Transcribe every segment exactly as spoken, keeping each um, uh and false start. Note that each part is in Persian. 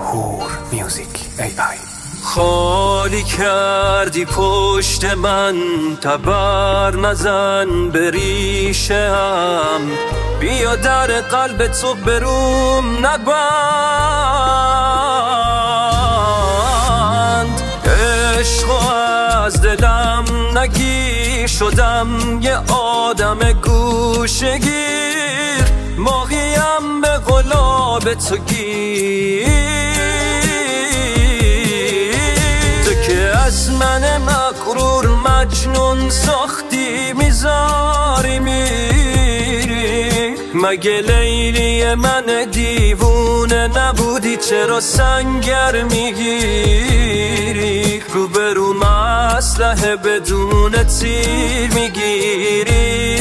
هور میوزیک ای آی. خالی کردی پشت من، تبر نزن به ریشه‌ام، بیا در قلب تو بروم نبند. عشق از دلم نگی شدم یه آدم گوشه‌گیر، ماهیم به قلاب تو گیر. از من مغرور مجنون ساختی میذاری میری، مگه لیلی من دیوونه نبودی؟ چرا سنگر میگیری؟ روبروم اسلحه بدون تیر میگیری.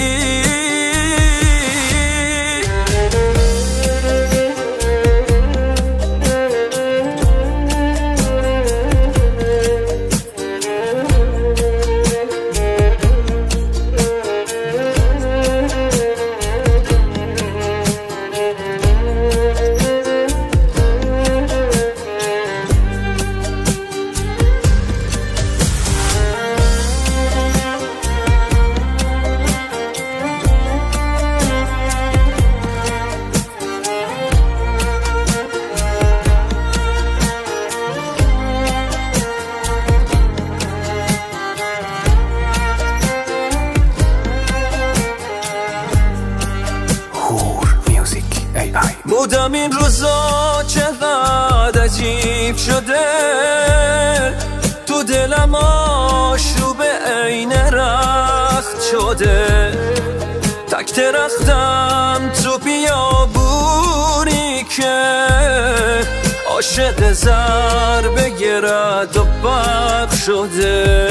بودم این روزا چقدر عجیب شده، تو دلم آشوب عین رخت شده. تک درختم تو بیابونی که عاشق ضربه گرد و برق شده.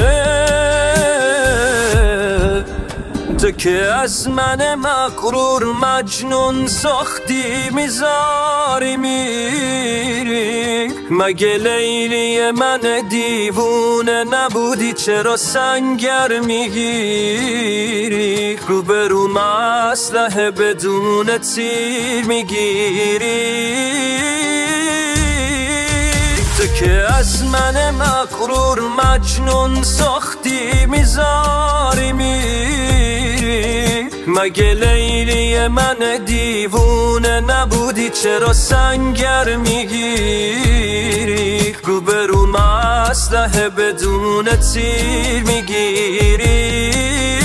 تو که از من مغرور مجنون ساختی میذاری میری، مگه لیلی من دیوونه نبودی؟ چرا سنگر میگیری؟ روبروم اسلحه بدون تیر میگیری. تو که از من مغرور مجنون ساختی میذاری میری، مگه لیلی من دیوونه نبودی؟ چرا سنگر میگیری؟ روبروم اسلحه بدون تیر میگیری.